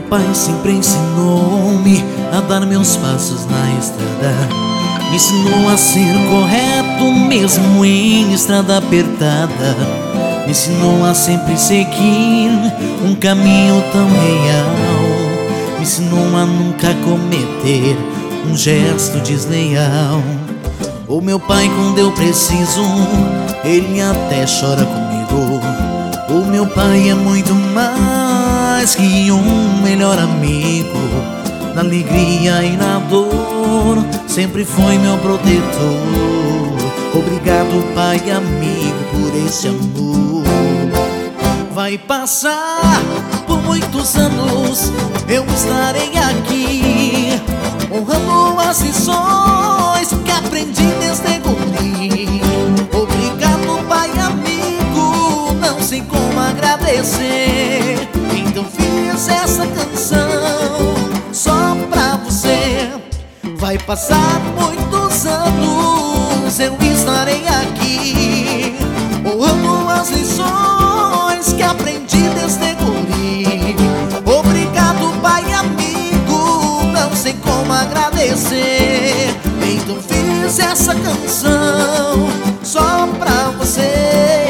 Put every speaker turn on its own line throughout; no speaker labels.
pai sempre ensinou-me a dar meus passos na estrada. Me ensinou a ser correto mesmo em estrada apertada. Me ensinou a sempre seguir um caminho tão real. Me ensinou a nunca cometer um gesto desleal. O meu pai, quando eu preciso, ele até chora comigo. O meu pai é muito mais que um melhor amigo. Na alegria e na dor, sempre foi meu protetor. Obrigado, pai e amigo, por esse amor. Vai passar por muitos anos, eu estarei aqui, honrando as lições que aprendi desde guri. Obrigado, pai e amigo, não sei como agradecer. Então fiz essa canção só pra você. Vai passar muitos anos, eu estarei aqui, honrando as lições que aprendi desde guri. Obrigado, pai e amigo, não sei como agradecer. Então fiz essa canção só pra você.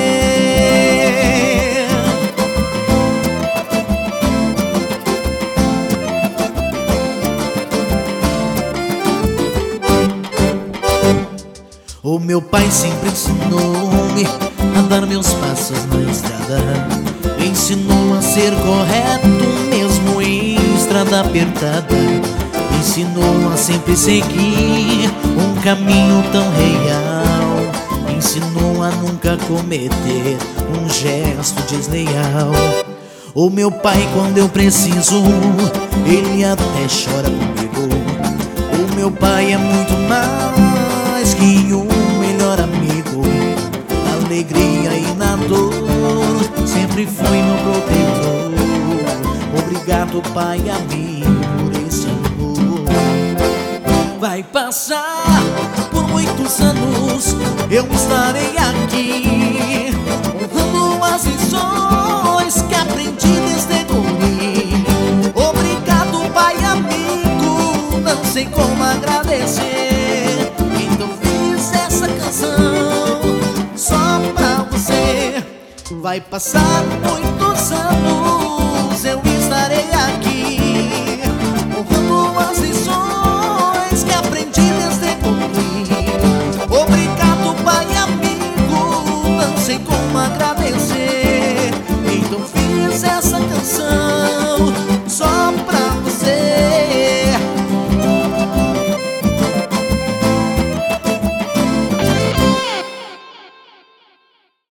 O meu pai sempre ensinou-me a dar meus passos na estrada. Me ensinou a ser correto mesmo em estrada apertada. Me ensinou a sempre seguir um caminho tão real. Me ensinou a nunca cometer um gesto desleal. O meu pai, quando eu preciso, ele até chora comigo. O meu pai é muito mais que um melhor amigo. Na alegria e na dor, sempre foi meu protetor. Obrigado, pai e amigo, por esse amor. Vai passar por muitos anos, eu estarei aqui, honrando as lições que aprendi desde guri. Obrigado, pai e amigo, não sei como agradecer. Então fiz essa canção só pra você. Vai passar muitos anos,